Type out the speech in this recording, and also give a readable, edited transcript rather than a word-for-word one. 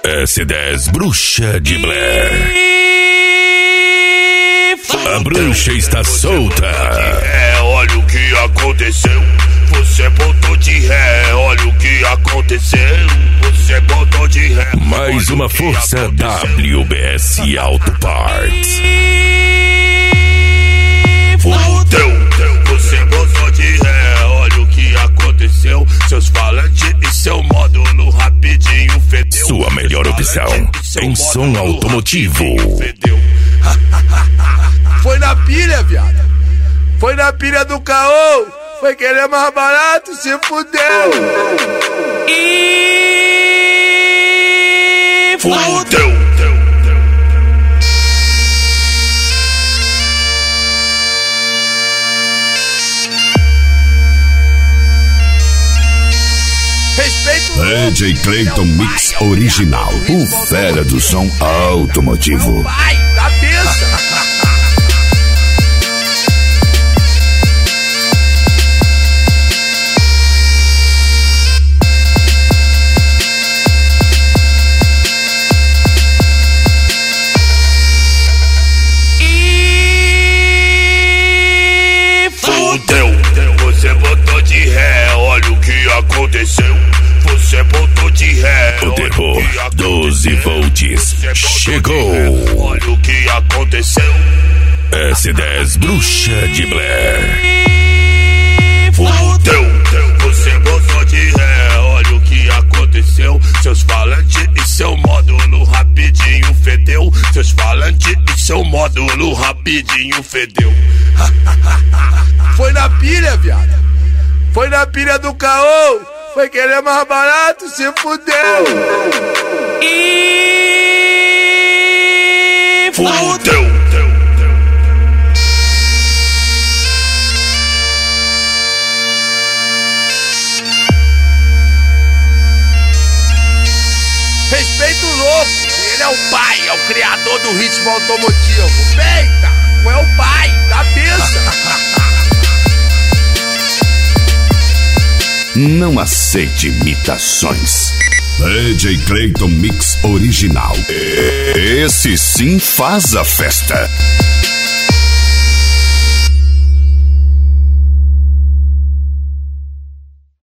S10 Bruxa de Blair. A bruxa está solta. Olha o que aconteceu. Você botou de ré. Olha o que aconteceu. Você botou de ré. Mais uma força WBS Auto Parts. Fudeu. Você botou de ré. Olha o que aconteceu. Seus falantes e seu módulo rapidinho fedeu. Sua melhor opção em som automotivo. Foi na pilha, viado. Foi na pilha do caô. Foi querer mais barato, se fudeu. Fudeu. DJ Clayton Mix Original. O fera do som automotivo. Vai, cabeça. Você botou de ré, olha o que aconteceu. Você botou de ré. O terror 12 volts chegou. Olha o que aconteceu. S10 Bruxa de Blair. Fudeu. Você botou de ré, olha o que aconteceu. Seus falantes e seu módulo rapidinho fedeu. Seus falantes e seu módulo rapidinho fedeu. Foi na pilha, viado. Foi na pilha do caô. Foi querer mais barato, se fudeu. Fudeu. Respeita o louco. Ele é o pai, é o criador do ritmo automotivo. Peita, é o pai, cabeça. Não aceite imitações. DJ Clayton Mix Original. Esse sim faz a festa.